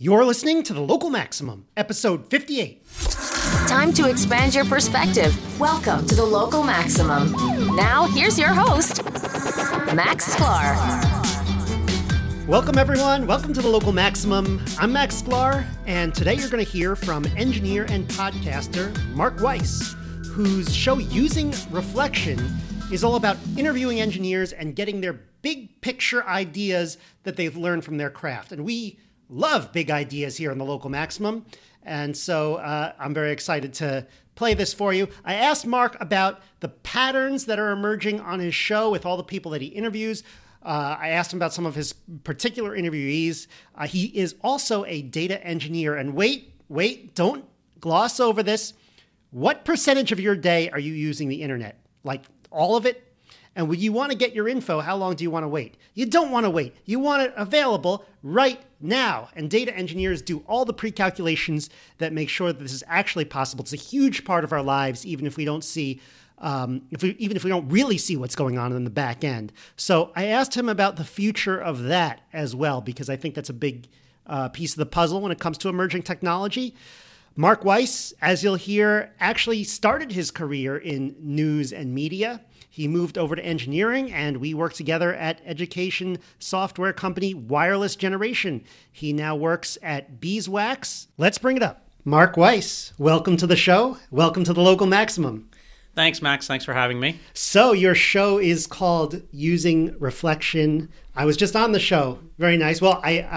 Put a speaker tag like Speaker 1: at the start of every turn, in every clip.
Speaker 1: You're listening to The Local Maximum, episode 58.
Speaker 2: Time to expand your perspective. Welcome to The Local Maximum. Now, here's your host, Max Sklar.
Speaker 1: Welcome, everyone. Welcome to The Local Maximum. I'm Max Sklar, and today you're going to hear from engineer and podcaster Mark Weiss, whose show Using Reflection is all about interviewing engineers and getting their big picture ideas that they've learned from their craft. And we love big ideas here in The Local Maximum. And so I'm very excited to play this for you. I asked Mark about the patterns that are emerging on his show with all the people that he interviews. I asked him about some of his particular interviewees. He is also a data engineer. And wait, don't gloss over this. What percentage of your day are you using the internet? Like all of it? And when you want to get your info, how long do you want to wait? You don't want to wait. You want it available right now. And data engineers do all the pre-calculations that make sure that this is actually possible. It's a huge part of our lives, even if we don't see, even if we don't really see what's going on in the back end. So I asked him about the future of that as well, because I think that's a big piece of the puzzle when it comes to emerging technology. Mark Weiss, as you'll hear, actually started his career in news and media. He moved over to engineering, and we worked together at education software company Wireless Generation. He now works at Beeswax. Let's bring it up. Mark Weiss, welcome to the show. Welcome to The Local Maximum.
Speaker 3: Thanks, Max. Thanks for having me.
Speaker 1: So your show is called Using Reflection. I was just on the show. Very nice. Well,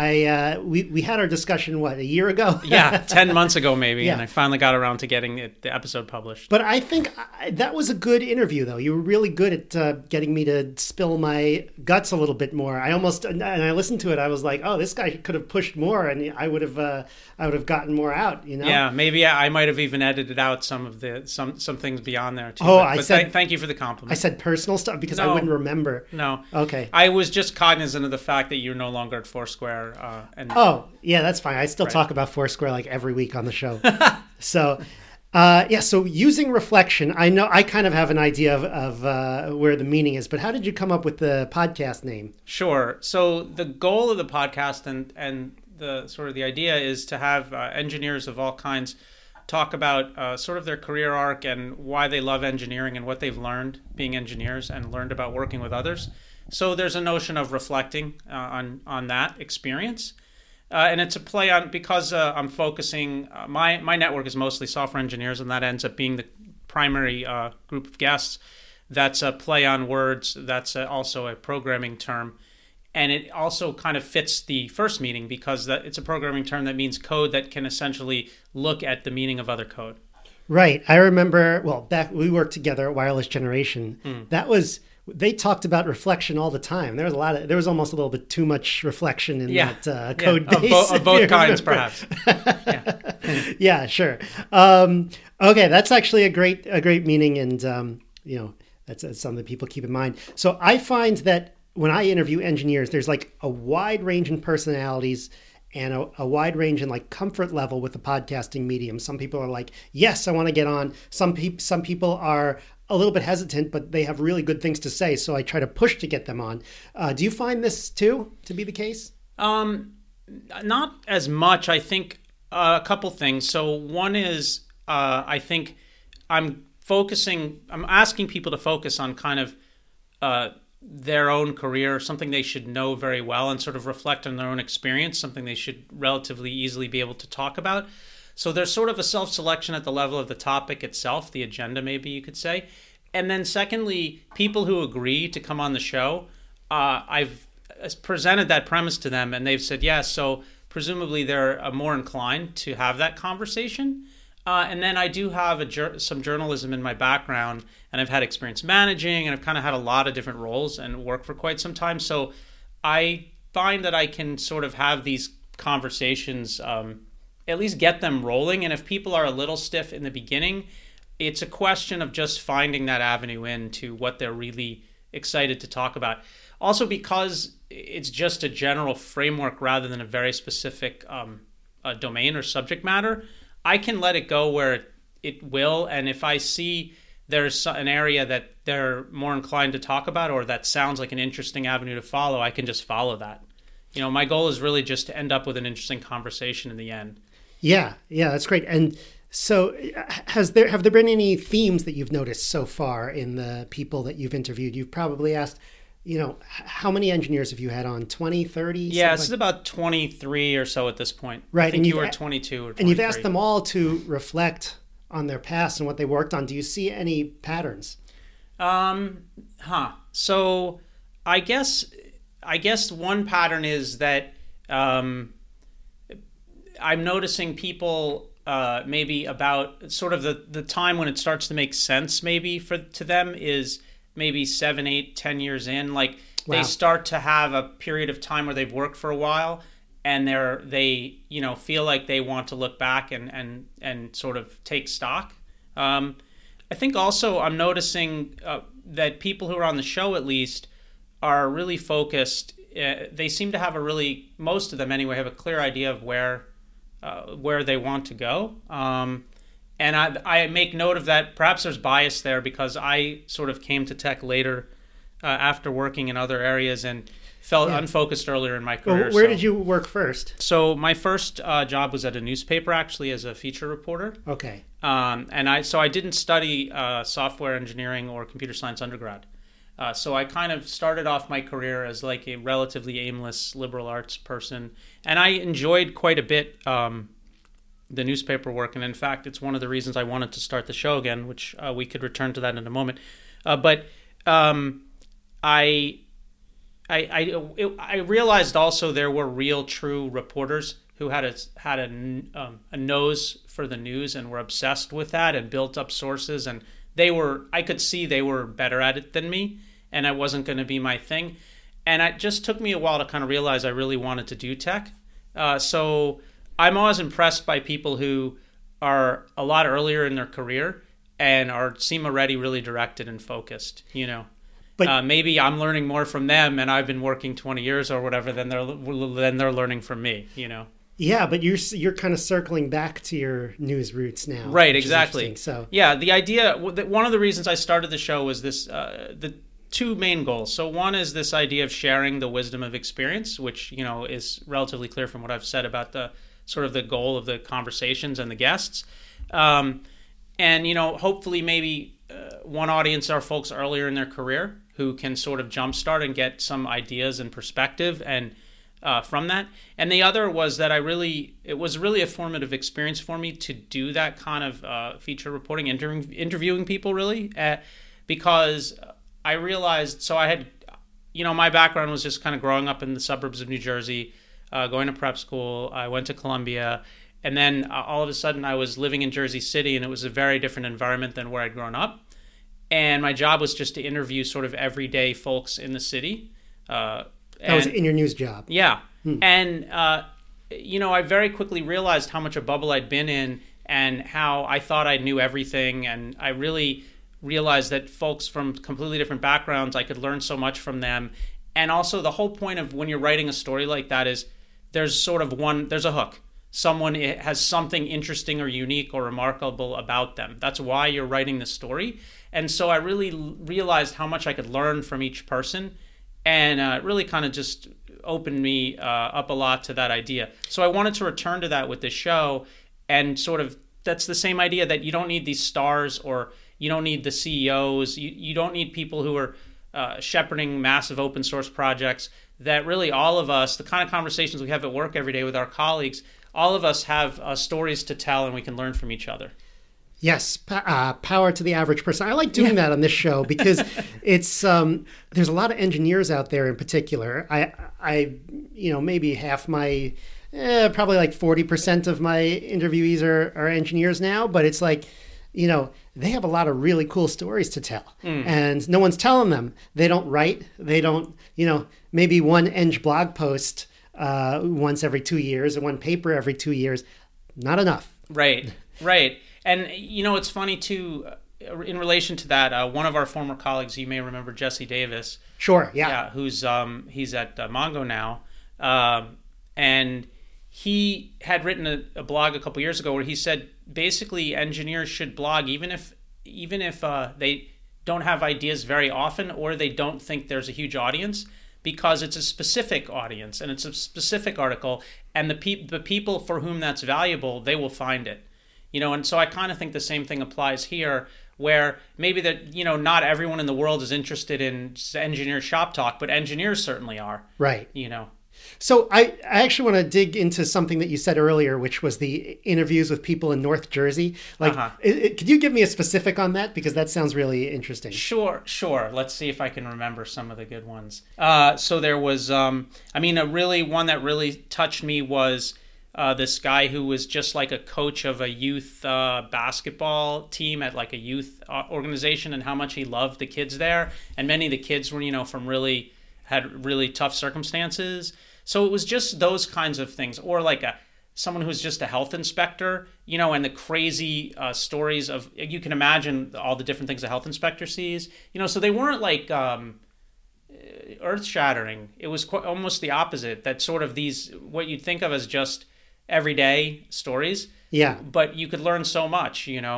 Speaker 1: we had our discussion, a year ago?
Speaker 3: Yeah, 10 months ago maybe,
Speaker 1: yeah.
Speaker 3: And I finally got around to getting the episode published.
Speaker 1: But I think that was a good interview, though. You were really good at getting me to spill my guts a little bit more. And I listened to it, I was like, oh, this guy could have pushed more, and I would have gotten more out, you know?
Speaker 3: Yeah, maybe I might have even edited out some of some things beyond there, too.
Speaker 1: Oh,
Speaker 3: thank you for the compliment.
Speaker 1: I said personal stuff because I wouldn't remember.
Speaker 3: No.
Speaker 1: Okay.
Speaker 3: I was just cognizant of the fact that you're no longer at Foursquare.
Speaker 1: Oh, yeah, that's fine. I still talk about Foursquare like every week on the show. So, so Using Reflection, I know I kind of have an idea of where the meaning is, but how did you come up with the podcast name?
Speaker 3: Sure. So the goal of the podcast and the sort of the idea is to have engineers of all kinds talk about sort of their career arc and why they love engineering and what they've learned being engineers and learned about working with others. So there's a notion of reflecting on that experience. And it's a play on, because I'm focusing, my network is mostly software engineers, and that ends up being the primary group of guests. That's a play on words. That's also a programming term. And it also kind of fits the first meaning because it's a programming term that means code that can essentially look at the meaning of other code.
Speaker 1: Right. I remember, back we worked together at Wireless Generation. They talked about reflection all the time. There was almost a little bit too much reflection in that code base.
Speaker 3: Of both kinds, perhaps.
Speaker 1: Yeah, sure. Okay, that's actually a great meaning, and that's something that people keep in mind. So I find that when I interview engineers, there's like a wide range in personalities and a wide range in like comfort level with the podcasting medium. Some people are like, yes, I want to get on. Some people are a little bit hesitant, but they have really good things to say. So I try to push to get them on. Do you find this too to be the case?
Speaker 3: Not as much. I think a couple things. So one is, I think I'm asking people to focus on kind of their own career, something they should know very well and sort of reflect on their own experience, something they should relatively easily be able to talk about. So there's sort of a self-selection at the level of the topic itself, the agenda, maybe you could say. And then secondly, people who agree to come on the show, I've presented that premise to them and they've said yes. So presumably they're more inclined to have that conversation. And then I do have some journalism in my background, and I've had experience managing, and I've kind of had a lot of different roles and worked for quite some time. So I find that I can sort of have these conversations, at least get them rolling. And if people are a little stiff in the beginning, it's a question of just finding that avenue into what they're really excited to talk about. Also, because it's just a general framework rather than a very specific domain or subject matter, I can let it go where it will. And if I see there's an area that they're more inclined to talk about or that sounds like an interesting avenue to follow, I can just follow that. My goal is really just to end up with an interesting conversation in the end.
Speaker 1: Yeah, that's great. And so have there been any themes that you've noticed so far in the people that you've interviewed? You've probably asked, how many engineers have you had on? 20, 30?
Speaker 3: Yeah, it's about 23 or so at this point.
Speaker 1: Right.
Speaker 3: I think you were 22 or 23.
Speaker 1: And you've asked them all to reflect on their past and what they worked on. Do you see any patterns?
Speaker 3: So I guess one pattern is that I'm noticing people maybe about sort of the time when it starts to make sense maybe to them is maybe 7, 8, 10 years in. Like They start to have a period of time where they've worked for a while and they feel like they want to look back and sort of take stock. I think also I'm noticing that people who are on the show at least are really focused. They seem to have most of them anyway, have a clear idea of where they want to go. And I make note of that. Perhaps there's bias there because I sort of came to tech later after working in other areas and felt unfocused earlier in my career.
Speaker 1: Well, where did you work first?
Speaker 3: So my first job was at a newspaper, actually, as a feature reporter.
Speaker 1: Okay.
Speaker 3: And I didn't study software engineering or computer science undergrad. So I kind of started off my career as like a relatively aimless liberal arts person. And I enjoyed quite a bit the newspaper work. And in fact, it's one of the reasons I wanted to start the show again, which we could return to that in a moment. But I realized also there were real, true reporters who had a nose for the news and were obsessed with that and built up sources. And I could see they were better at it than me, and it wasn't going to be my thing. And it just took me a while to kind of realize I really wanted to do tech. So I'm always impressed by people who are a lot earlier in their career and seem already really directed and focused, But maybe I'm learning more from them, and I've been working 20 years or whatever, than they're learning from me,
Speaker 1: Yeah, but you're kind of circling back to your news roots now.
Speaker 3: Right, exactly.
Speaker 1: So
Speaker 3: yeah, the idea, one of the reasons I started the show was this, the two main goals. So one is this idea of sharing the wisdom of experience, which, is relatively clear from what I've said about the sort of the goal of the conversations and the guests. And, hopefully maybe one audience are folks earlier in their career who can sort of jumpstart and get some ideas and perspective and from that. And the other was that it was really a formative experience for me to do that kind of feature reporting, interviewing people really, because I realized, so I had, my background was just kind of growing up in the suburbs of New Jersey, going to prep school. I went to Columbia, and then all of a sudden I was living in Jersey City, and it was a very different environment than where I'd grown up. And my job was just to interview sort of everyday folks in the city.
Speaker 1: That was in your news job.
Speaker 3: Yeah. And, I very quickly realized how much a bubble I'd been in and how I thought I knew everything. And I really realized that folks from completely different backgrounds, I could learn so much from them. And also the whole point of when you're writing a story like that is there's a hook. Someone has something interesting or unique or remarkable about them. That's why you're writing the story. And so I really realized how much I could learn from each person. And it really kind of just opened me up a lot to that idea. So I wanted to return to that with this show, and sort of that's the same idea that you don't need these stars or you don't need the CEOs. You don't need people who are shepherding massive open source projects. That really all of us, the kind of conversations we have at work every day with our colleagues, all of us have stories to tell and we can learn from each other.
Speaker 1: Yes, power to the average person. I like doing that on this show because it's there's a lot of engineers out there in particular. I maybe half my, probably like 40% of my interviewees are engineers now, but it's like, they have a lot of really cool stories to tell, and no one's telling them. They don't write. They don't, maybe one Eng blog post once every 2 years or one paper every 2 years. Not enough.
Speaker 3: Right. And, it's funny, too, in relation to that, one of our former colleagues, you may remember Jesse Davis.
Speaker 1: Sure, yeah.
Speaker 3: Yeah, he's at Mongo now. And he had written a blog a couple years ago where he said, basically, engineers should blog even if they don't have ideas very often or they don't think there's a huge audience, because it's a specific audience and it's a specific article, and the people for whom that's valuable, they will find it. And so I kind of think the same thing applies here, where maybe that, not everyone in the world is interested in engineer shop talk, but engineers certainly are.
Speaker 1: Right. So I actually want to dig into something that you said earlier, which was the interviews with people in North Jersey. Could you give me a specific on that? Because that sounds really interesting.
Speaker 3: Sure. Let's see if I can remember some of the good ones. So there was, one that really touched me was this guy who was just like a coach of a youth basketball team at like a youth organization, and how much he loved the kids there. And many of the kids were, had really tough circumstances. So it was just those kinds of things. Or like someone who's just a health inspector, and the crazy stories of, you can imagine all the different things a health inspector sees. So they weren't like earth-shattering. It was almost the opposite, that sort of these, what you'd think of as just everyday stories.
Speaker 1: Yeah.
Speaker 3: But you could learn so much, and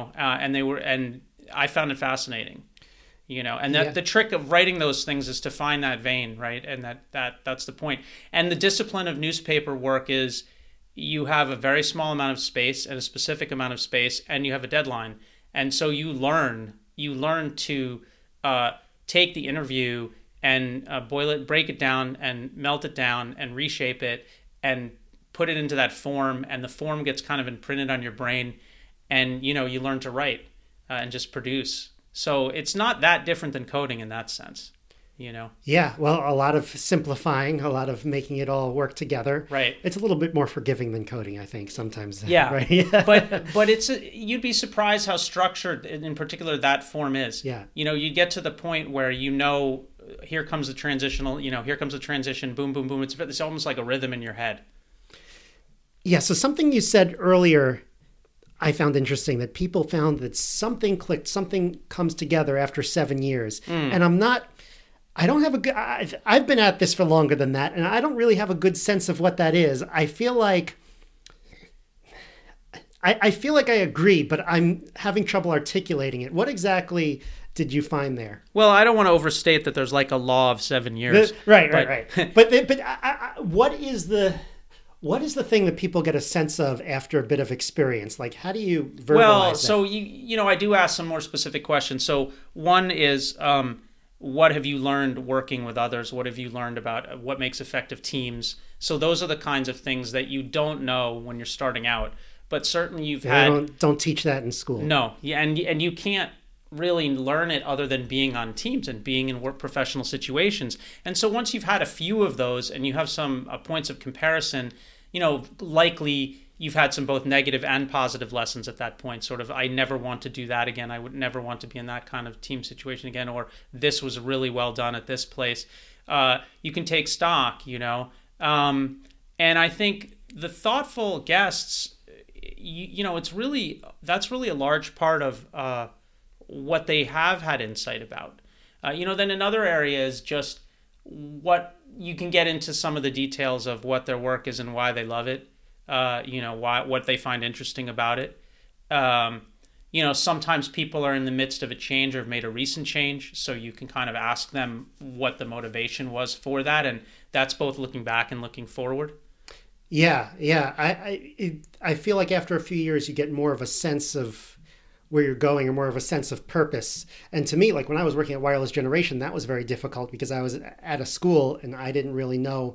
Speaker 3: I found it fascinating. And the trick of writing those things is to find that vein, right? And that's the point. And the discipline of newspaper work is, you have a very small amount of space and a specific amount of space, and you have a deadline. And so you learn to take the interview and break it down and melt it down and reshape it and put it into that form, and the form gets kind of imprinted on your brain, and you learn to write and just produce. So it's not that different than coding in that sense, Yeah,
Speaker 1: well, a lot of simplifying, a lot of making it all work together.
Speaker 3: Right.
Speaker 1: It's a little bit more forgiving than coding, I think, sometimes.
Speaker 3: Yeah.
Speaker 1: Right? Yeah.
Speaker 3: But you'd be surprised how structured, in particular, that form is.
Speaker 1: Yeah.
Speaker 3: You get to the point where here comes the transitional, here comes the transition, boom, boom, boom. It's almost like a rhythm in your head.
Speaker 1: Yeah, so something you said earlier I found interesting, that people found that something clicked, something comes together after 7 years. And I've been at this for longer than that, and I don't really have a good sense of what that is. I feel like I agree, but I'm having trouble articulating it. What exactly did you find there?
Speaker 3: Well, I don't want to overstate that there's like a law of 7 years.
Speaker 1: Right. But what is the thing that people get a sense of after a bit of experience? Like, how do you verbalize that?
Speaker 3: So I do ask some more specific questions. So one is, what have you learned working with others? What have you learned about what makes effective teams? So those are the kinds of things that you don't know when you're starting out. But certainly
Speaker 1: don't teach that in school.
Speaker 3: No, and you can't really learn it other than being on teams and being in professional situations. And so once you've had a few of those and you have some points of comparison, likely you've had some both negative and positive lessons at that point. Sort of, I never want to do that again. I would never want to be in that kind of team situation again. Or this was really well done at this place. You can take stock, and I think the thoughtful guests, that's really a large part of what they have had insight about. Then another area is just what you can get into some of the details of what their work is and why they love it. What they find interesting about it. Sometimes people are in the midst of a change or have made a recent change, so you can kind of ask them what the motivation was for that, and that's both looking back and looking forward.
Speaker 1: Yeah. I feel like after a few years, you get more of a sense of where you're going, or more of a sense of purpose. And to me, like when I was working at Wireless Generation, that was very difficult because I was at a school and I didn't really know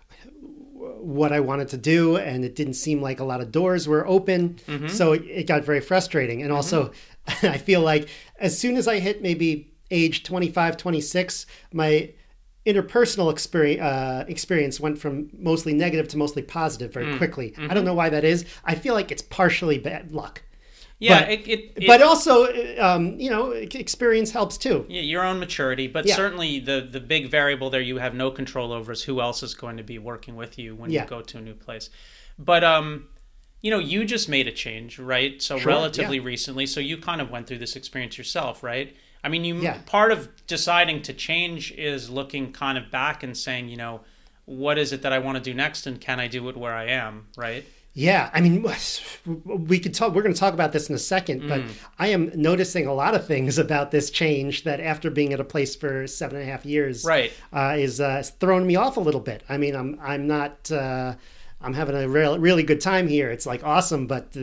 Speaker 1: what I wanted to do, and it didn't seem like a lot of doors were open. Mm-hmm. So it got very frustrating. And also, I feel like as soon as I hit maybe age 25, 26, my interpersonal experience went from mostly negative to mostly positive very quickly. Mm-hmm. I don't know why that is. I feel like it's partially bad luck.
Speaker 3: Yeah,
Speaker 1: but also, experience helps too.
Speaker 3: Yeah, your own maturity, but certainly the big variable there you have no control over is who else is going to be working with you when you go to a new place. But you just made a change, right? So relatively recently, so you kind of went through this experience yourself, right? I mean, part of deciding to change is looking kind of back and saying, what is it that I want to do next, and can I do it where I am, right?
Speaker 1: Yeah, I mean, we could talk. We're going to talk about this in a second, but I am noticing a lot of things about this change that, after being at a place for 7.5 years,
Speaker 3: Right.
Speaker 1: Is throwing me off a little bit. I mean, I'm not. I'm having a really good time here. It's like awesome, but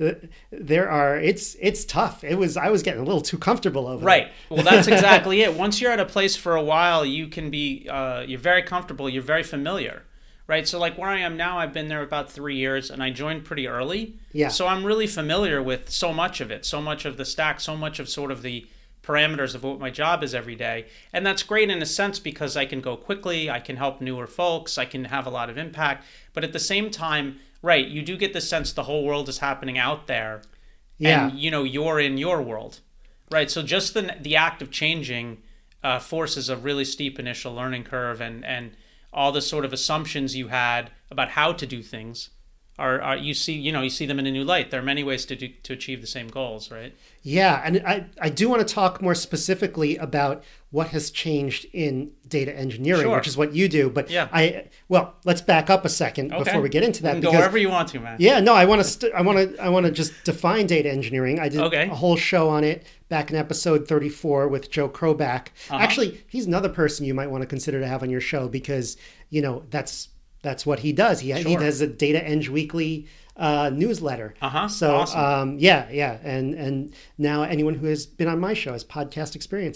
Speaker 1: it's tough. I was getting a little too comfortable over
Speaker 3: Right.
Speaker 1: there.
Speaker 3: Well, that's exactly it. Once you're at a place for a while, you can be you're very comfortable. You're very familiar. Right, so like where I am now, I've been there about 3 years, and I joined pretty early.
Speaker 1: Yeah.
Speaker 3: So I'm really familiar with so much of it, so much of the stack, so much of sort of the parameters of what my job is every day. And that's great in a sense because I can go quickly, I can help newer folks, I can have a lot of impact. But at the same time, right, you do get the sense the whole world is happening out there.
Speaker 1: Yeah.
Speaker 3: And, you're in your world. Right, so just the act of changing forces a really steep initial learning curve, and all the sort of assumptions you had about how to do things are you see them in a new light. There are many ways to achieve the same goals, right?
Speaker 1: Yeah, and I do want to talk more specifically about what has changed in data engineering,
Speaker 3: Sure.
Speaker 1: which is what you do. But
Speaker 3: Yeah.
Speaker 1: let's back up a second before we get into that.
Speaker 3: You can go wherever you want to, man.
Speaker 1: Yeah, no, I want to just define data engineering. I did
Speaker 3: Okay.
Speaker 1: a whole show on it back in episode 34 with Joe Kroback. Actually, he's another person you might want to consider to have on your show because that's what he does. He does a Data Eng Weekly newsletter. So
Speaker 3: Awesome.
Speaker 1: yeah, and now anyone who has been on my show has podcast experience.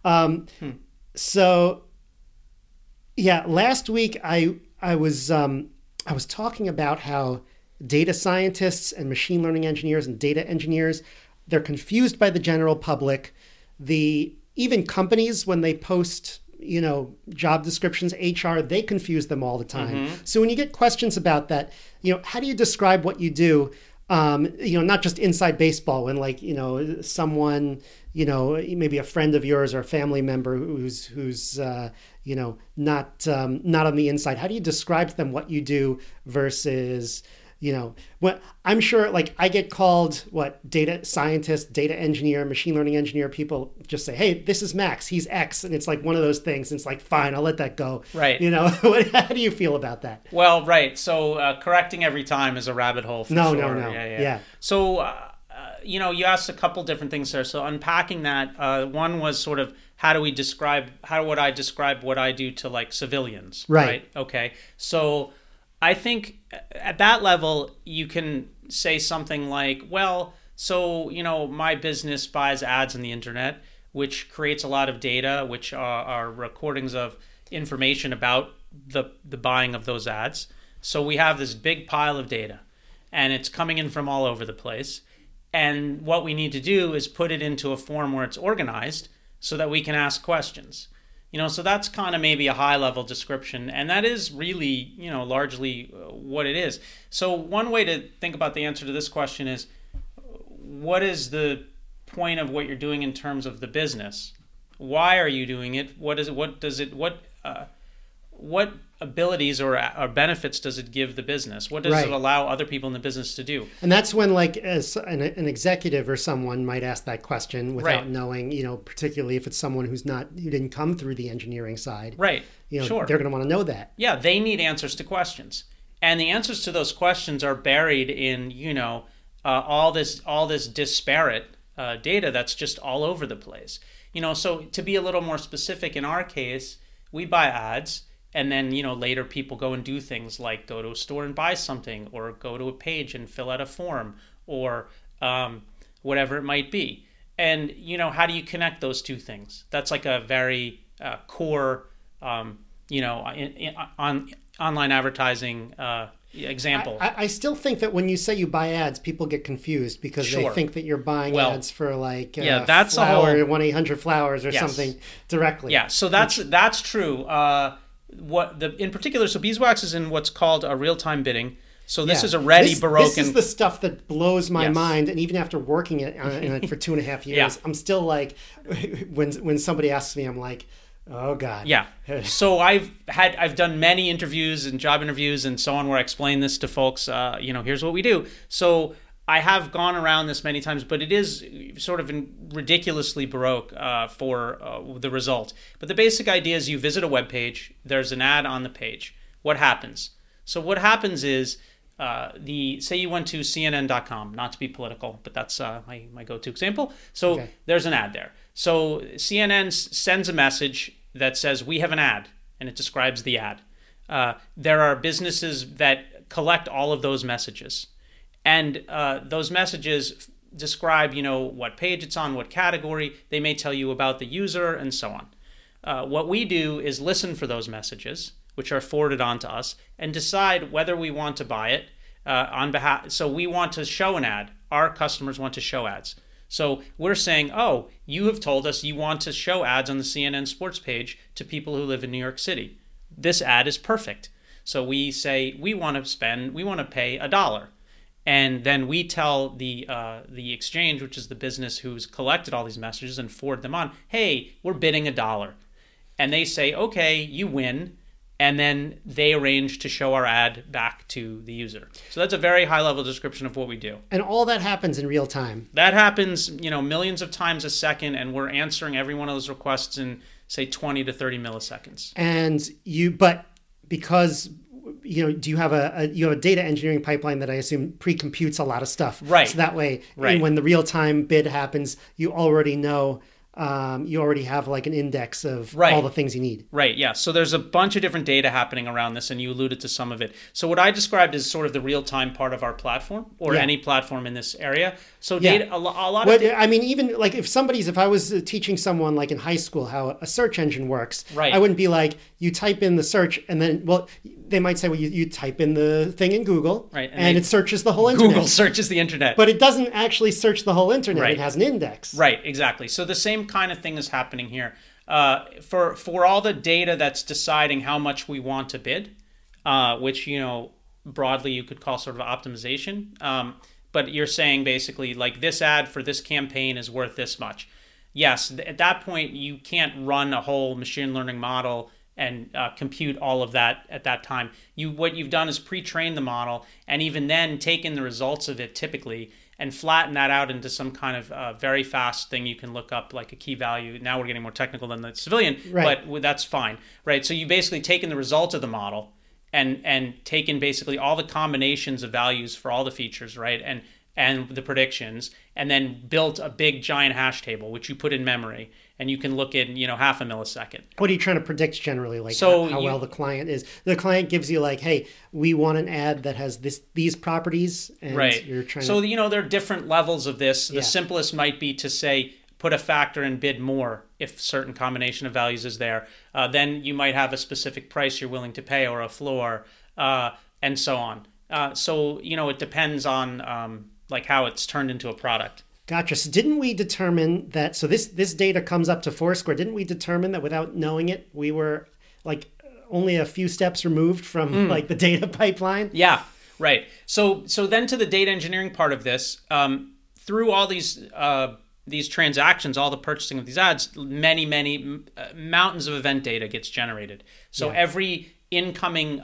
Speaker 1: So yeah, last week I was talking about how data scientists and machine learning engineers and data engineers, they're confused by the general public. Even companies, when they post job descriptions, HR, they confuse them all the time. So when you get questions about that, how do you describe what you do? Not just inside baseball, when someone, maybe a friend of yours or a family member who's not on the inside. How do you describe to them what you do versus, what I'm sure, I get called data scientist, data engineer, machine learning engineer. People just say, "Hey, this is Max. He's X," and it's like one of those things. And it's like, fine, I'll let that go.
Speaker 3: Right.
Speaker 1: How do you feel about that?
Speaker 3: Well, right. So correcting every time is a rabbit hole. For
Speaker 1: No.
Speaker 3: sure. Yeah. So you asked a couple different things there. So unpacking that, one was sort of how would I describe what I do to civilians?
Speaker 1: Right.
Speaker 3: Okay. So I think at that level, you can say something like, well, so, my business buys ads on the internet, which creates a lot of data, which are recordings of information about the buying of those ads. So we have this big pile of data, and it's coming in from all over the place. And what we need to do is put it into a form where it's organized so that we can ask questions. So that's kind of maybe a high-level description, and that is really, largely what it is. So one way to think about the answer to this question is, what is the point of what you're doing in terms of the business? Why are you doing it? What abilities or benefits does it give the business? What does it allow other people in the business to do?
Speaker 1: And that's when as an executive or someone might ask that question without knowing, particularly if it's someone who didn't come through the engineering side.
Speaker 3: Right. Sure.
Speaker 1: They're going to want to know that.
Speaker 3: Yeah, they need answers to questions. And the answers to those questions are buried in, all this disparate data that's just all over the place. So to be a little more specific, in our case, we buy ads. And then, later people go and do things like go to a store and buy something, or go to a page and fill out a form, or whatever it might be. And, how do you connect those two things? That's like a very core, on online advertising example.
Speaker 1: I still think that when you say you buy ads, people get confused because they think that you're buying ads for
Speaker 3: that's a whole
Speaker 1: 1-800-Flowers or something directly.
Speaker 3: Yeah, so that's true. In particular, so Beeswax is in what's called a real-time bidding. So this is already Baroque.
Speaker 1: This is the stuff that blows my mind. And even after working in it for 2.5 years, I'm still like, when somebody asks me, I'm like, oh God.
Speaker 3: Yeah. So I've done many interviews and job interviews and so on where I explain this to folks. Here's what we do. So I have gone around this many times, but it is sort of ridiculously Baroque for the result. But the basic idea is you visit a web page, there's an ad on the page. What happens? So what happens is say you went to CNN.com, not to be political, but that's my go-to example. So there's an ad there. So CNN sends a message that says, we have an ad, and it describes the ad. There are businesses that collect all of those messages. And those messages describe, what page it's on, what category. They may tell you about the user and so on. What we do is listen for those messages, which are forwarded on to us, and decide whether we want to buy it on behalf. So we want to show an ad. Our customers want to show ads. So we're saying, oh, you have told us you want to show ads on the CNN sports page to people who live in New York City. This ad is perfect. So we say we want to pay $1. And then we tell the exchange, which is the business who's collected all these messages and forward them on, hey, we're bidding $1. And they say, okay, you win. And then they arrange to show our ad back to the user. So that's a very high-level description of what we do.
Speaker 1: And all that happens in real time.
Speaker 3: That happens, millions of times a second, and we're answering every one of those requests in, say, 20 to 30 milliseconds.
Speaker 1: But because do you have a data engineering pipeline that I assume pre-computes a lot of stuff,
Speaker 3: right?
Speaker 1: So that way, when the real-time bid happens, you already know. You already have like an index of all the things you need.
Speaker 3: Right, yeah. So there's a bunch of different data happening around this, and you alluded to some of it. So what I described is sort of the real-time part of our platform, or any platform in this area. So data, a lot of data.
Speaker 1: I mean, even like if I was teaching someone like in high school how a search engine works,
Speaker 3: right.
Speaker 1: I wouldn't be like, you type in the search and then, they might say, well, you type in the thing in Google,
Speaker 3: right,
Speaker 1: and it searches the whole internet.
Speaker 3: Google searches the internet.
Speaker 1: But it doesn't actually search the whole internet.
Speaker 3: Right.
Speaker 1: It has an index.
Speaker 3: Right, exactly. So the same kind of thing is happening here. For all the data that's deciding how much we want to bid, which, broadly you could call sort of optimization. But you're saying basically like this ad for this campaign is worth this much. Yes, at that point, you can't run a whole machine learning model and compute all of that at that time. What you've done is pre-train the model, and even then taken the results of it typically and flatten that out into some kind of very fast thing you can look up, like a key value. Now we're getting more technical than the civilian,
Speaker 1: right.
Speaker 3: But that's fine, right? So you basically taken the result of the model and taken basically all the combinations of values for all the features, right? And the predictions, and then built a big giant hash table, which you put in memory, and you can look in, half a millisecond.
Speaker 1: What are you trying to predict generally? Like how well the client is? The client gives you like, hey, we want an ad that has these properties, and
Speaker 3: right.
Speaker 1: You're trying
Speaker 3: so,
Speaker 1: to...
Speaker 3: there are different levels of this. The simplest might be to say, put a factor and bid more if certain combination of values is there. Then you might have a specific price you're willing to pay or a floor, and so on. So, it depends on like how it's turned into a product.
Speaker 1: Gotcha. So didn't we determine that, so this data comes up to Foursquare, didn't we determine that without knowing it, we were like only a few steps removed from like the data pipeline?
Speaker 3: Yeah, right. So then to the data engineering part of this, through all these transactions, all the purchasing of these ads, many mountains of event data gets generated. So every incoming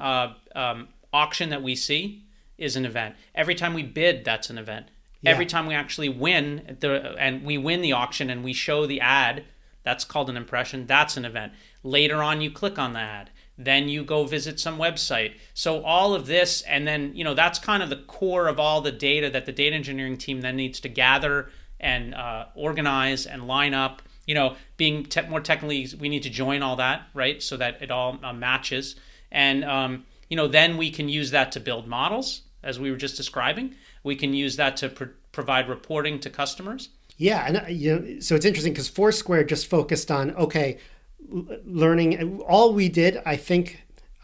Speaker 3: auction that we see is an event. Every time we bid, that's an event. Yeah. Every time we actually win and we win the auction and we show the ad, that's called an impression. That's an event. Later on, you click on the ad. Then you go visit some website. So all of this, and then, that's kind of the core of all the data that the data engineering team then needs to gather and organize and line up. Being more technically, we need to join all that, right? So that it all matches. And, then we can use that to build models, as we were just describing. We can use that to provide reporting to customers.
Speaker 1: Yeah, and so it's interesting because Foursquare just focused on learning. All we did, I think,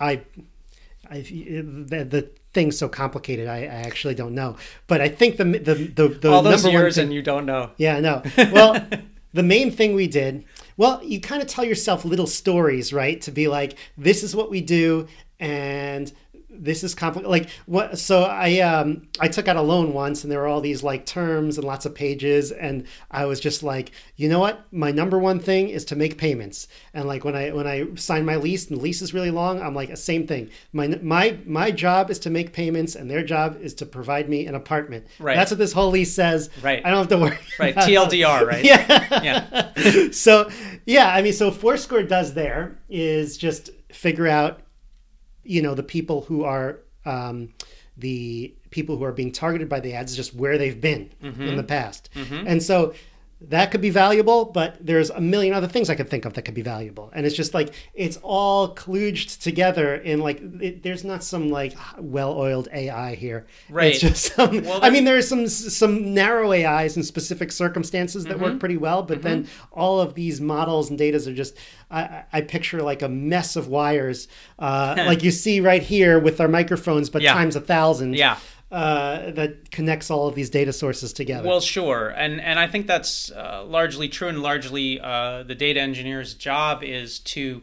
Speaker 1: the thing's so complicated. I actually don't know, but I think the
Speaker 3: all those
Speaker 1: number
Speaker 3: years
Speaker 1: one thing,
Speaker 3: and you don't know.
Speaker 1: Yeah, no. Well, the main thing we did. Well, you kind of tell yourself little stories, right? To be like, this is what we do, and this is complicated. Like what? So I took out a loan once, and there were all these like terms and lots of pages, and I was just like, you know what? My number one thing is to make payments. And like when I sign my lease, and the lease is really long, I'm like, same thing. My job is to make payments, and their job is to provide me an apartment.
Speaker 3: Right.
Speaker 1: That's what this whole lease says.
Speaker 3: Right.
Speaker 1: I don't have to worry.
Speaker 3: Right. TLDR. Right.
Speaker 1: Yeah. Yeah. So Foursquare does is just figure out, the people who are the people who are being targeted by the ads, just where they've been
Speaker 3: Mm-hmm.
Speaker 1: in the past. And so that could be valuable, but there's a million other things I could think of that could be valuable. And it's just like, it's all kludged together in like, there's not some like well-oiled AI here.
Speaker 3: Right.
Speaker 1: It's just some,
Speaker 3: Well,
Speaker 1: I mean, there's some narrow AIs in specific circumstances that work pretty well, but then all of these models and datas are just, I picture like a mess of wires, like you see right here with our microphones, but times 1,000.
Speaker 3: Yeah.
Speaker 1: That connects all of these data sources together.
Speaker 3: Well, sure, and I think that's largely true, and largely the data engineer's job is to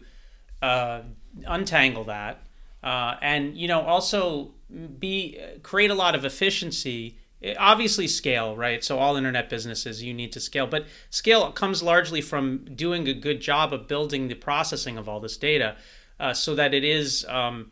Speaker 3: untangle that, and also create a lot of efficiency. Obviously, scale, right? So all internet businesses, you need to scale, but scale comes largely from doing a good job of building the processing of all this data, so that it is.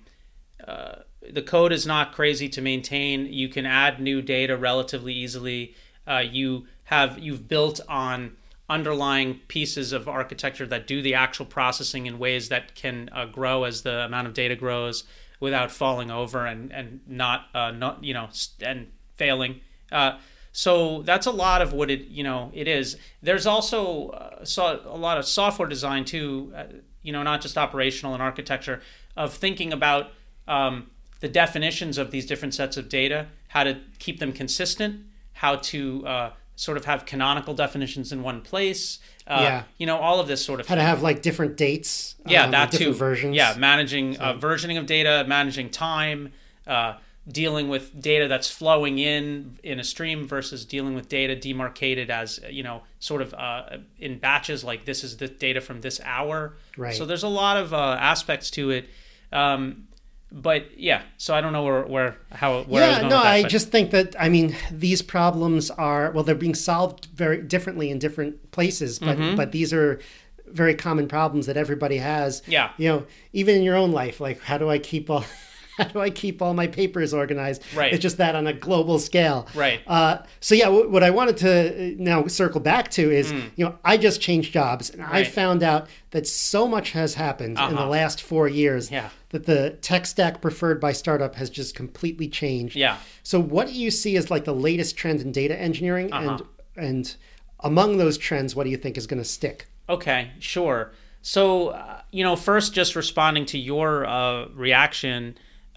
Speaker 3: The code is not crazy to maintain. You can add new data relatively easily. You've built on underlying pieces of architecture that do the actual processing in ways that can grow as the amount of data grows without falling over and not and failing. So that's a lot of what it is. There's also a lot of software design too. Not just operational and architecture, of thinking about the definitions of these different sets of data, how to keep them consistent, how to sort of have canonical definitions in one place. All of this sort of
Speaker 1: how to have like different dates.
Speaker 3: That
Speaker 1: different
Speaker 3: too.
Speaker 1: Versions.
Speaker 3: Yeah, managing versioning of data, managing time, dealing with data that's flowing in a stream versus dealing with data demarcated as sort of in batches. Like this is the data from this hour.
Speaker 1: Right.
Speaker 3: So there's a lot of aspects to it. But yeah, so I don't know where I was going with that,
Speaker 1: I just think that, I mean, these problems they're being solved very differently in different places, but these are very common problems that everybody has.
Speaker 3: Yeah.
Speaker 1: Even in your own life, like how do I keep all my papers organized?
Speaker 3: Right.
Speaker 1: It's just that on a global scale.
Speaker 3: Right.
Speaker 1: So yeah, what I wanted to now circle back to is, I just changed jobs, and I found out that so much has happened in the last 4 years that the tech stack preferred by startup has just completely changed.
Speaker 3: Yeah.
Speaker 1: So what do you see as like the latest trend in data engineering, and among those trends, what do you think is going to stick?
Speaker 3: Okay, sure. So first, just responding to your reaction.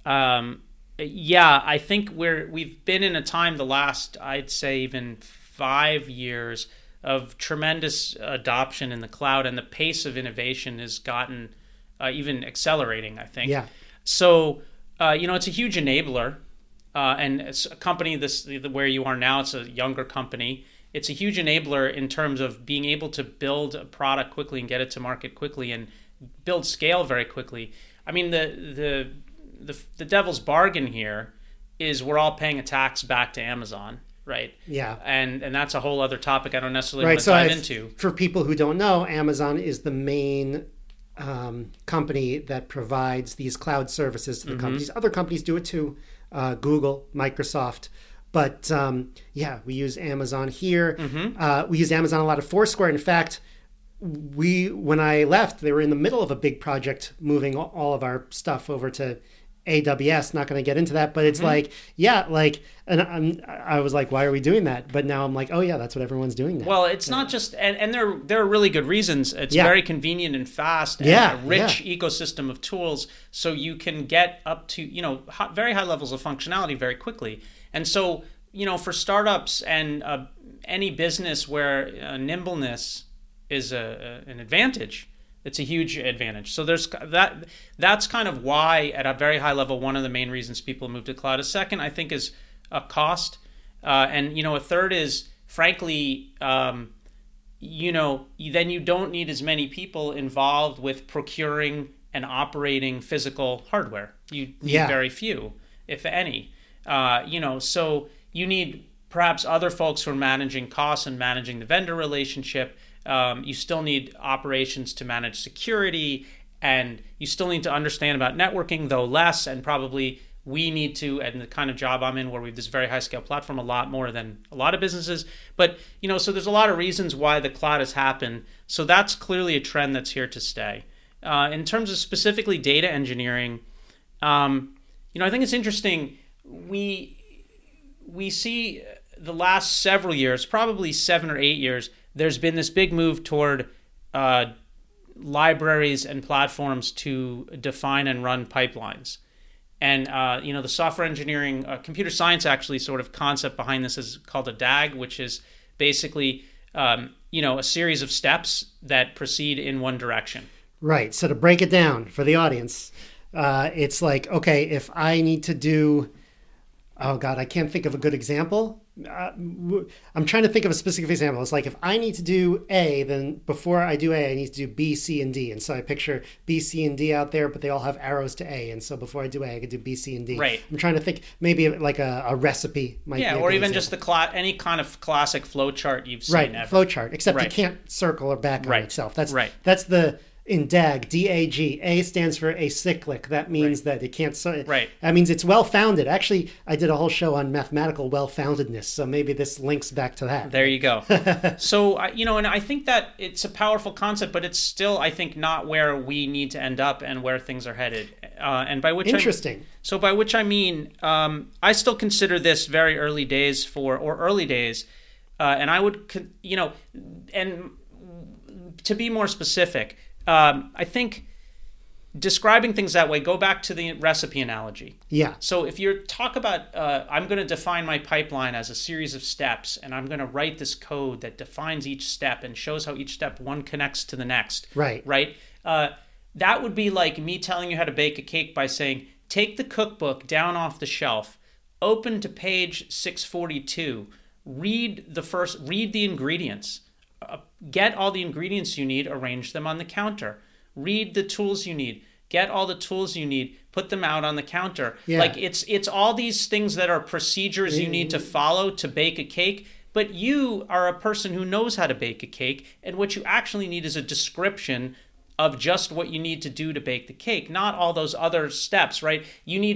Speaker 3: I think we've been in a time the last, I'd say even 5 years, of tremendous adoption in the cloud, and the pace of innovation has gotten even accelerating, I think.
Speaker 1: Yeah.
Speaker 3: So, it's a huge enabler, and it's a company where you are now, it's a younger company. It's a huge enabler in terms of being able to build a product quickly and get it to market quickly and build scale very quickly. I mean, the devil's bargain here is we're all paying a tax back to Amazon, right?
Speaker 1: Yeah.
Speaker 3: And that's a whole other topic I don't necessarily want to dive into.
Speaker 1: For people who don't know, Amazon is the main company that provides these cloud services to the companies. Other companies do it too, Google, Microsoft. But we use Amazon here. We use Amazon a lot of Foursquare. In fact, when I left, they were in the middle of a big project moving all of our stuff over to AWS. Not going to get into that, but it's and I was like, why are we doing that? But now I'm like, oh yeah, that's what everyone's doing now.
Speaker 3: Well, it's not just, and there are really good reasons. It's very convenient and fast, and a rich ecosystem of tools, so you can get up to very high levels of functionality very quickly. And so for startups and any business where nimbleness is an advantage, it's a huge advantage. So there's that's kind of why, at a very high level, one of the main reasons people move to cloud. A second, I think, is cost, and a third is, frankly, then you don't need as many people involved with procuring and operating physical hardware. You need very few, if any. So you need perhaps other folks who are managing costs and managing the vendor relationship. You still need operations to manage security, and you still need to understand about networking, though less, and probably we need to, and the kind of job I'm in where we have this very high scale platform, a lot more than a lot of businesses. But, so there's a lot of reasons why the cloud has happened. So that's clearly a trend that's here to stay. In terms of specifically data engineering, I think it's interesting. we see the last several years, probably 7 or 8 years, there's been this big move toward libraries and platforms to define and run pipelines. And, the software engineering, computer science actually sort of concept behind this is called a DAG, which is basically, a series of steps that proceed in one direction.
Speaker 1: Right. So to break it down for the audience, it's like, okay, if I need to do, oh God, I can't think of a good example. I'm trying to think of a specific example. It's like if I need to do A, then before I do A, I need to do B, C, and D. And so I picture B, C, and D out there, but they all have arrows to A. And so before I do A, I could do B, C, and D.
Speaker 3: Right.
Speaker 1: I'm trying to think maybe like a recipe might be a
Speaker 3: or
Speaker 1: good
Speaker 3: even
Speaker 1: example.
Speaker 3: just any kind of classic flow chart you've seen.
Speaker 1: Right,
Speaker 3: ever.
Speaker 1: flow chart, except
Speaker 3: Right.
Speaker 1: you can't circle or back on
Speaker 3: Right.
Speaker 1: itself. That's
Speaker 3: Right.
Speaker 1: That's the in DAG, D-A-G. A stands for acyclic. That means that it can't.
Speaker 3: Right.
Speaker 1: That means it's well founded. Actually, I did a whole show on mathematical well foundedness, so maybe this links back to that.
Speaker 3: There you go. So, and I think that it's a powerful concept, but it's still, I think, not where we need to end up and where things are headed. And by which
Speaker 1: Interesting.
Speaker 3: By which I mean, I still consider this very early days and I would, and to be more specific, I think describing things that way, go back to the recipe analogy.
Speaker 1: Yeah.
Speaker 3: So if you talk about, I'm going to define my pipeline as a series of steps, and I'm going to write this code that defines each step and shows how each step one connects to the next.
Speaker 1: Right.
Speaker 3: Right? That would be like me telling you how to bake a cake by saying, take the cookbook down off the shelf, open to page 642, read the ingredients. Get all the ingredients you need, arrange them on the counter. Read the tools you need, get all the tools you need, put them out on the counter.
Speaker 1: Yeah.
Speaker 3: Like it's all these things that are procedures you need to follow to bake a cake. But you are a person who knows how to bake a cake, and what you actually need is a description of just what you need to do to bake the cake, not all those other steps, right?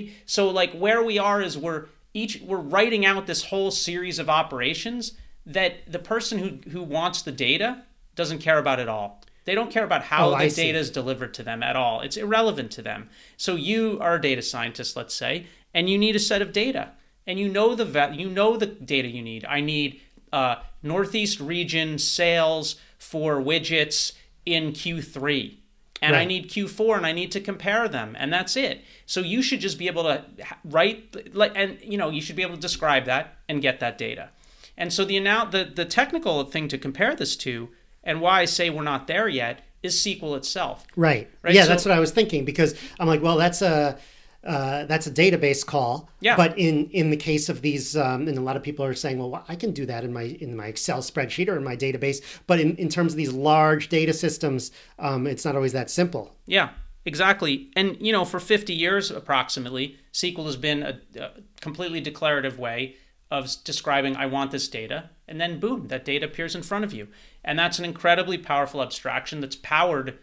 Speaker 3: So where we are is we're writing out this whole series of operations that the person who wants the data doesn't care about at all. They don't care about how the data is delivered to them at all. It's irrelevant to them. So you are a data scientist, let's say, and you need a set of data, and you know the data you need. I need Northeast region sales for widgets in Q3, and
Speaker 1: Right.
Speaker 3: I need Q4, and I need to compare them, and that's it. So you should just be able to write, you should be able to describe that and get that data. And so the technical thing to compare this to, and why I say we're not there yet, is SQL itself.
Speaker 1: Right. Yeah, that's what I was thinking, because I'm like, well, that's a database call.
Speaker 3: Yeah.
Speaker 1: But in the case of these, and a lot of people are saying, well, I can do that in my Excel spreadsheet or in my database. But in terms of these large data systems, it's not always that simple.
Speaker 3: Yeah, exactly. And for 50 years approximately, SQL has been a completely declarative way of describing, I want this data, and then boom, that data appears in front of you. And that's an incredibly powerful abstraction that's powered,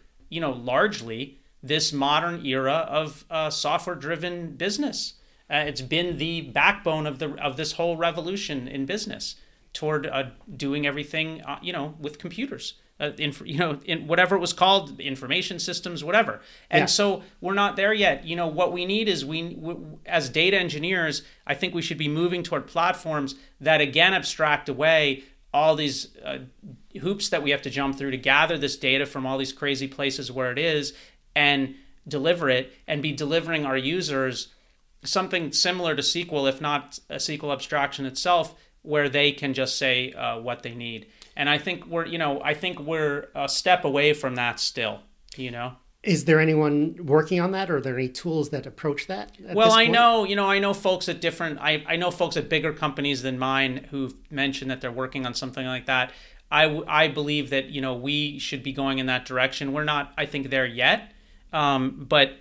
Speaker 3: largely this modern era of software-driven business. It's been the backbone of this whole revolution in business toward doing everything, with computers. In whatever it was called, information systems, whatever. And so we're not there yet. What we need is we as data engineers, I think we should be moving toward platforms that again abstract away all these hoops that we have to jump through to gather this data from all these crazy places where it is and deliver it, and be delivering our users something similar to SQL, if not a SQL abstraction itself, where they can just say what they need. And I think we're a step away from that still,
Speaker 1: Is there anyone working on that, or are there any tools that approach that?
Speaker 3: Well, I know folks at I know folks at bigger companies than mine who've mentioned that they're working on something like that. I believe that, we should be going in that direction. We're not, I think, there yet. But,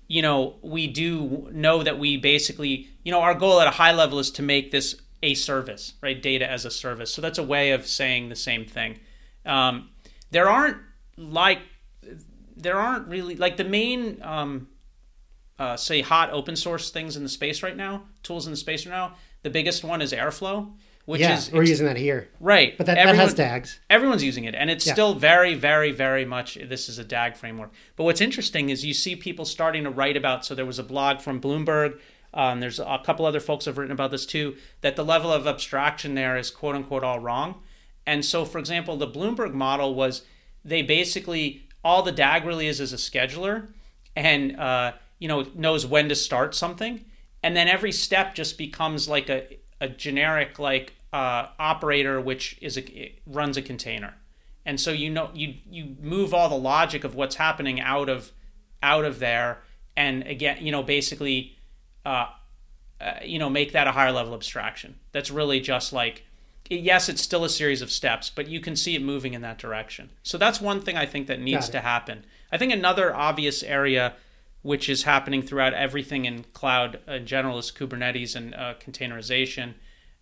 Speaker 3: we do know that we basically, our goal at a high level is to make this a service, right? Data as a service. So that's a way of saying the same thing. There aren't really like the main, say, hot open source things in the space right now, tools in the space right now. The biggest one is Airflow, which is
Speaker 1: we're using that here,
Speaker 3: right?
Speaker 1: But that has DAGs.
Speaker 3: Everyone's using it, and it's still very, very, very much. This is a DAG framework. But what's interesting is you see people starting to write about. So there was a blog from Bloomberg There's a couple other folks have written about this too, that the level of abstraction there is quote unquote all wrong. And so, for example, the Bloomberg model was they basically, all the DAG really is a scheduler and, knows when to start something. And then every step just becomes like a generic operator, which runs a container. And so you move all the logic of what's happening out of there, and again basically make that a higher level abstraction. That's really just yes, it's still a series of steps, but you can see it moving in that direction. So that's one thing I think that needs to happen. I think another obvious area which is happening throughout everything in cloud in general is Kubernetes and containerization.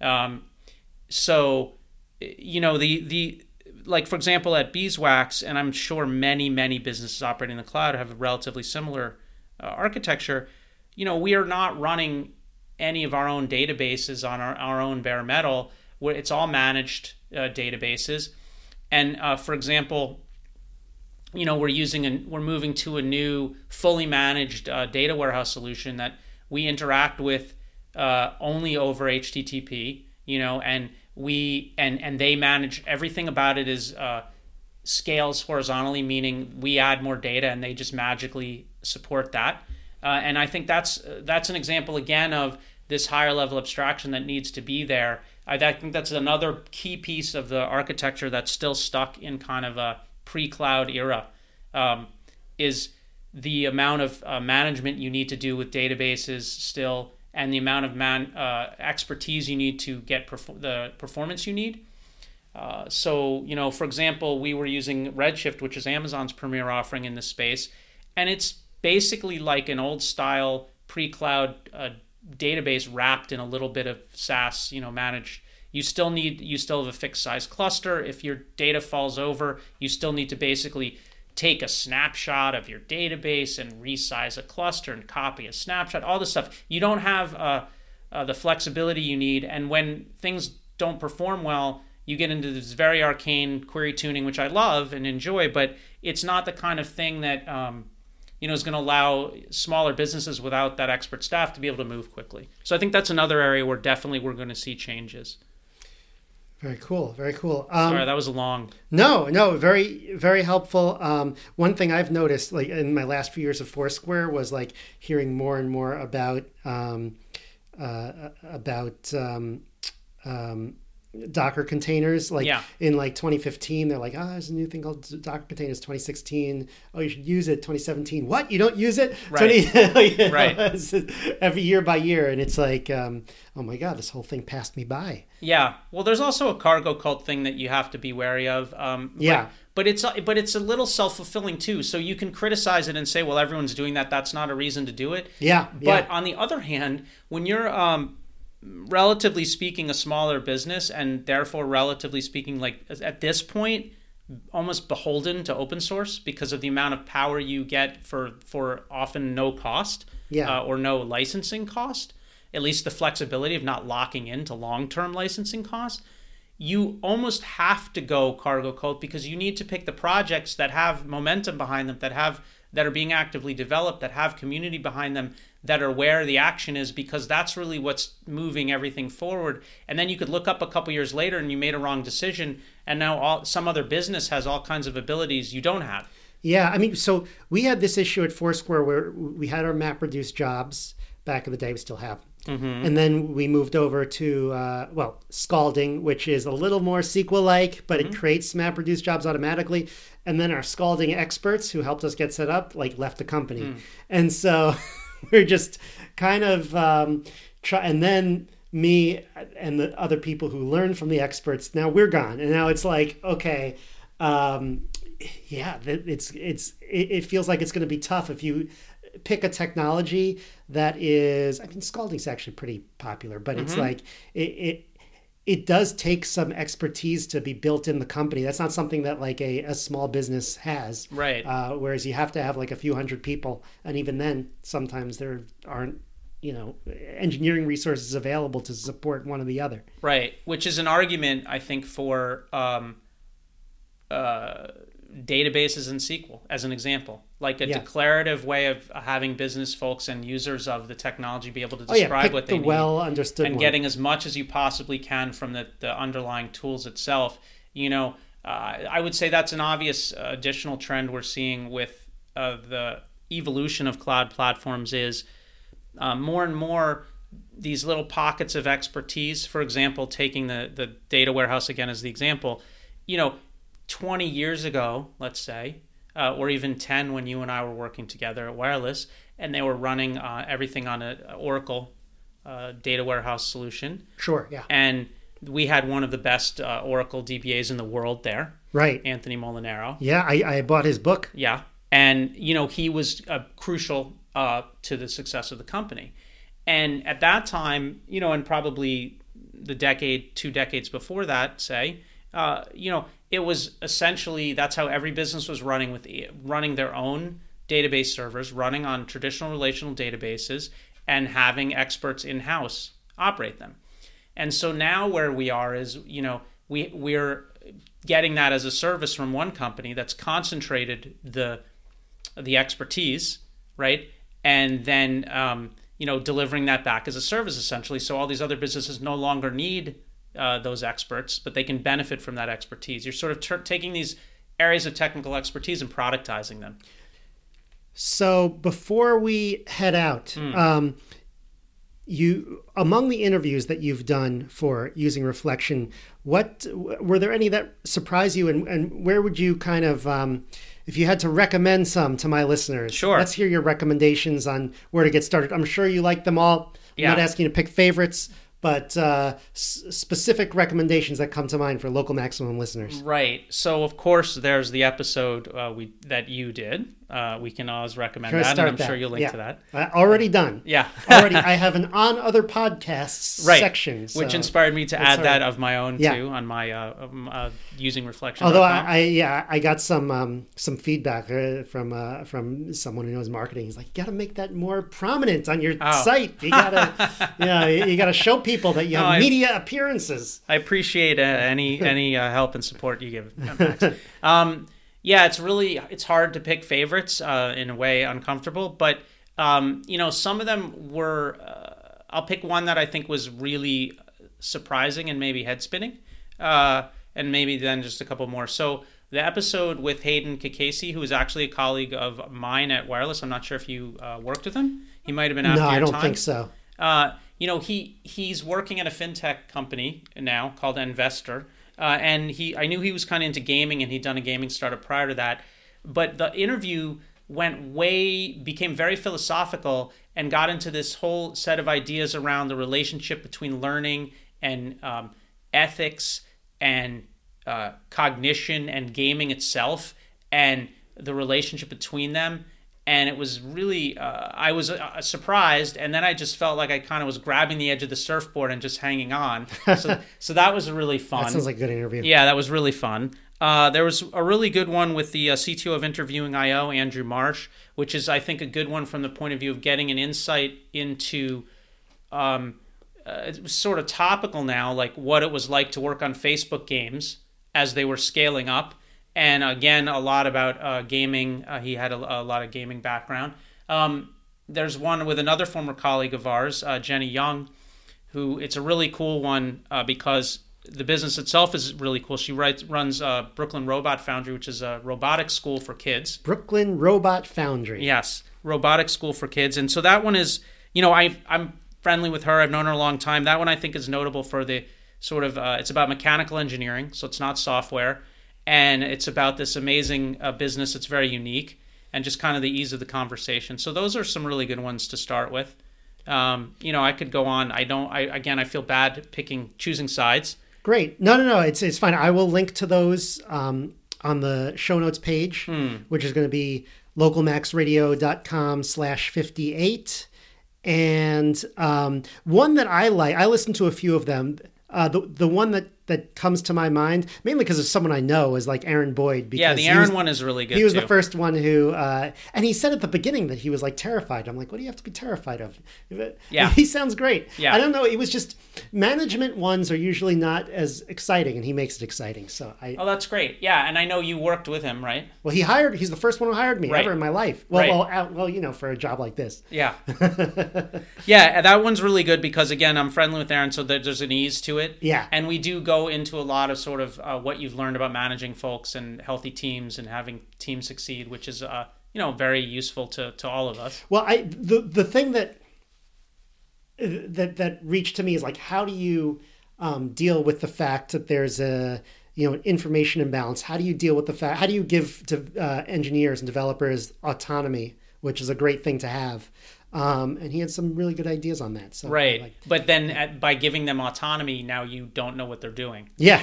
Speaker 3: For example, at Beeswax, and I'm sure many, many businesses operating in the cloud have a relatively similar architecture, we are not running any of our own databases on our own bare metal, where it's all managed databases. And for example, we're moving to a new fully managed data warehouse solution that we interact with only over HTTP, and they manage everything about it is scales horizontally, meaning we add more data and they just magically support that. And I think that's an example again of this higher level abstraction that needs to be there. I think that's another key piece of the architecture that's still stuck in kind of a pre-cloud era, is the amount of management you need to do with databases still, and the amount of expertise you need to get the performance you need. For example, we were using Redshift, which is Amazon's premier offering in this space, and it's basically like an old style pre-cloud database wrapped in a little bit of SaaS, managed. You still have a fixed size cluster. If your data falls over, you still need to basically take a snapshot of your database and resize a cluster and copy a snapshot, all this stuff. You don't have the flexibility you need. And when things don't perform well, you get into this very arcane query tuning, which I love and enjoy, but it's not the kind of thing that is going to allow smaller businesses without that expert staff to be able to move quickly. So I think that's another area where definitely we're going to see changes.
Speaker 1: Very cool. Very cool.
Speaker 3: Sorry, that was long.
Speaker 1: No, very, very helpful. One thing I've noticed, in my last few years of Foursquare, was hearing more and more about Docker containers. In 2015, they're like, there's a new thing called Docker containers. 2016, you should use it. 2017, what? You don't use it?
Speaker 3: Right.
Speaker 1: Right. Every year by year, and it's oh my God, this whole thing passed me by.
Speaker 3: Yeah. Well, there's also a cargo cult thing that you have to be wary of. But it's a little self-fulfilling too. So you can criticize it and say, well, everyone's doing that. That's not a reason to do it.
Speaker 1: Yeah.
Speaker 3: But on the other hand, when you're relatively speaking a smaller business, and therefore relatively speaking at this point almost beholden to open source because of the amount of power you get for often no cost, or no licensing cost, at least the flexibility of not locking into long-term licensing costs, you almost have to go cargo cult because you need to pick the projects that have momentum behind them, that are being actively developed, that have community behind them, that are where the action is, because that's really what's moving everything forward. And then you could look up a couple years later and you made a wrong decision, and now some other business has all kinds of abilities you don't have.
Speaker 1: Yeah, I mean, so we had this issue at Foursquare where we had our MapReduce jobs back in the day. We still have. Mm-hmm. And then we moved over to, Scalding, which is a little more SQL-like, but it creates MapReduce jobs automatically. And then our Scalding experts who helped us get set up, left the company. And so we're just kind of and then me and the other people who learned from the experts, now we're gone. And now it's okay, it feels like it's going to be tough if you pick a technology that is, Scalding's actually pretty popular, but it's it does take some expertise to be built in the company. That's not something that a small business has.
Speaker 3: Right.
Speaker 1: Whereas you have to have a few hundred people. And even then, sometimes there aren't, engineering resources available to support one or the other.
Speaker 3: Right. Which is an argument, I think, for databases in SQL, as an example, like a
Speaker 1: Yeah.
Speaker 3: declarative way of having business folks and users of the technology be able to describe
Speaker 1: pick
Speaker 3: what they
Speaker 1: the
Speaker 3: need,
Speaker 1: well understood
Speaker 3: and
Speaker 1: one.
Speaker 3: getting as much as you possibly can from the underlying tools itself. I would say that's an obvious additional trend we're seeing with the evolution of cloud platforms is more and more these little pockets of expertise. For example, taking the data warehouse again as the example, 20 years ago, let's say, or even 10 when you and I were working together at Wireless, and they were running everything on an Oracle data warehouse solution.
Speaker 1: Sure, yeah.
Speaker 3: And we had one of the best Oracle DBAs in the world there,
Speaker 1: Right.
Speaker 3: Anthony Molinaro.
Speaker 1: Yeah, I bought his book.
Speaker 3: Yeah. And, he was crucial to the success of the company. And at that time, and probably the decade, 2 decades before that, say, it was essentially, that's how every business was running their own database servers, running on traditional relational databases, and having experts in-house operate them. And so now where we are is, we're getting that as a service from one company that's concentrated the expertise, right? And then, delivering that back as a service, essentially. So all these other businesses no longer need those experts, but they can benefit from that expertise. You're sort of taking these areas of technical expertise and productizing them.
Speaker 1: So before we head out, you, among the interviews that you've done for Using Reflection, what were there any that surprised you, and where would you kind of, if you had to recommend some to my listeners?
Speaker 3: Sure.
Speaker 1: Let's hear your recommendations on where to get started. I'm sure you like them all. I'm not asking you to pick favorites, but specific recommendations that come to mind for Local Maximum listeners.
Speaker 3: Right. So, of course, there's the episode that you did. We can always recommend that, and I'm sure you'll link to that.
Speaker 1: Already done.
Speaker 3: Yeah.
Speaker 1: Already. I have an on other podcasts section. So
Speaker 3: which inspired me to add that of my own, too, on my Using Reflection.
Speaker 1: Although I got some feedback from someone who knows marketing. He's like, you got to make that more prominent on your site. You gotta you gotta show people that you have media appearances.
Speaker 3: I appreciate any help and support you give, Max. It's hard to pick favorites, in a way uncomfortable, but some of them were, I'll pick one that I think was really surprising and maybe head spinning, and maybe then just a couple more. So the episode with Hayden Kikesi, who is actually a colleague of mine at Wireless, I'm not sure if you worked with him. He might have been after your time.
Speaker 1: No, I don't think so.
Speaker 3: He's working at a fintech company now called Investor. And I knew he was kind of into gaming, and he'd done a gaming startup prior to that. But the interview became very philosophical and got into this whole set of ideas around the relationship between learning and ethics and cognition and gaming itself, and the relationship between them. And it was really, I was surprised, and then I just felt like I kind of was grabbing the edge of the surfboard and just hanging on. So that was really fun.
Speaker 1: That sounds like a good interview.
Speaker 3: Yeah, that was really fun. There was a really good one with the CTO of Interviewing.io, Andrew Marsh, which is, I think, a good one from the point of view of getting an insight into, it's sort of topical now, like what it was like to work on Facebook games as they were scaling up. And again, a lot about gaming. He had a lot of gaming background. There's one with another former colleague of ours, Jenny Young, who it's a really cool one because the business itself is really cool. She runs Brooklyn Robot Foundry, which is a robotics school for kids.
Speaker 1: Brooklyn Robot Foundry.
Speaker 3: Yes, robotics school for kids. And so that one is, I'm friendly with her. I've known her a long time. That one I think is notable for the sort of, it's about mechanical engineering, so it's not software. And it's about this amazing business that's very unique, and just kind of the ease of the conversation. So those are some really good ones to start with. I could go on. I feel bad choosing sides.
Speaker 1: Great. No. It's fine. I will link to those on the show notes page, which is going to be localmaxradio.com/58. And one that I like, I listened to a few of them. The one that that comes to my mind, mainly because of someone I know, is like Aaron Boyd. Because
Speaker 3: Yeah, the Aaron one is really good.
Speaker 1: He was
Speaker 3: too.
Speaker 1: the first one who, and he said at the beginning that he was like terrified. I'm like, what do you have to be terrified of?
Speaker 3: Yeah.
Speaker 1: He sounds great.
Speaker 3: Yeah.
Speaker 1: I don't know. It was just management ones are usually not as exciting, and he makes it exciting. So
Speaker 3: Oh, that's great. Yeah, and I know you worked with him, right?
Speaker 1: Well, he's the first one who hired me
Speaker 3: Right.
Speaker 1: ever in my life. Well,
Speaker 3: Right.
Speaker 1: well, for a job like this.
Speaker 3: Yeah. Yeah, that one's really good because, again, I'm friendly with Aaron, so there's an ease to it.
Speaker 1: Yeah.
Speaker 3: And we do go into a lot of sort of what you've learned about managing folks and healthy teams and having teams succeed, which is, very useful to all of us.
Speaker 1: Well, the thing that reached to me is like, how do you deal with the fact that there's an information imbalance? How do you deal with the fact? How do you give to engineers and developers autonomy, which is a great thing to have? And he had some really good ideas on that. So
Speaker 3: Right. But then by giving them autonomy, now you don't know what they're doing.
Speaker 1: Yeah.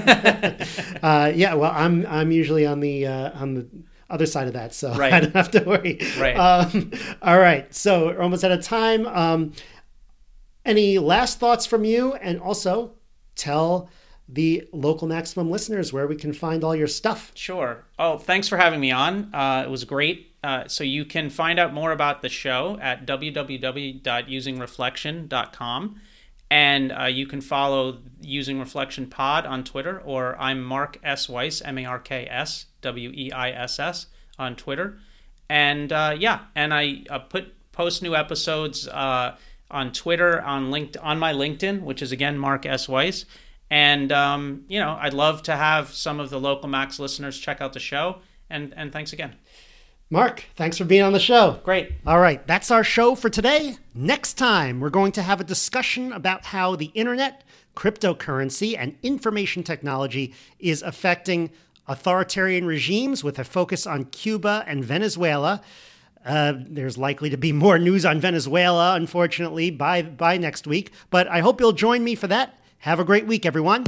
Speaker 1: Yeah. Well, I'm usually on the other side of that, so
Speaker 3: Right.
Speaker 1: I don't have to worry.
Speaker 3: Right.
Speaker 1: All right. So we're almost out of time. Any last thoughts from you? And also tell the Local Maximum listeners where we can find all your stuff.
Speaker 3: Sure. Oh, thanks for having me on. It was great. So you can find out more about the show at www.usingreflection.com. And you can follow Using Reflection Pod on Twitter, or I'm Mark S. Weiss, MarksWeiss, on Twitter. And and I post new episodes on Twitter, on my LinkedIn, which is again Mark S. Weiss. And I'd love to have some of the Local Max listeners check out the show. And thanks again.
Speaker 1: Mark, thanks for being on the show.
Speaker 3: Great.
Speaker 1: All right, that's our show for today. Next time, we're going to have a discussion about how the internet, cryptocurrency, and information technology is affecting authoritarian regimes with a focus on Cuba and Venezuela. There's likely to be more news on Venezuela, unfortunately, by next week. But I hope you'll join me for that. Have a great week, everyone.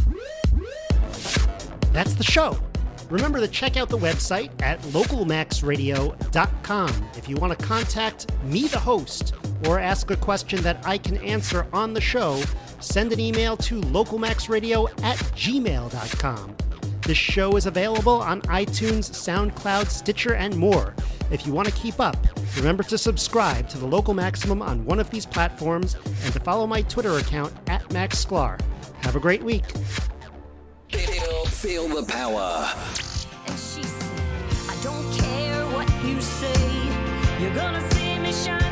Speaker 1: That's the show. Remember to check out the website at localmaxradio.com if you want to contact me, the host, or ask a question that I can answer on the show. Send an email to localmaxradio@gmail.com. This show is available on iTunes, SoundCloud, Stitcher, and more. If you want to keep up, remember to subscribe to the Local Maximum on one of these platforms and to follow my Twitter account @MaxSklar. Have a great week.
Speaker 4: Feel the power.
Speaker 5: And she said, I don't care what you say, you're gonna see me shine.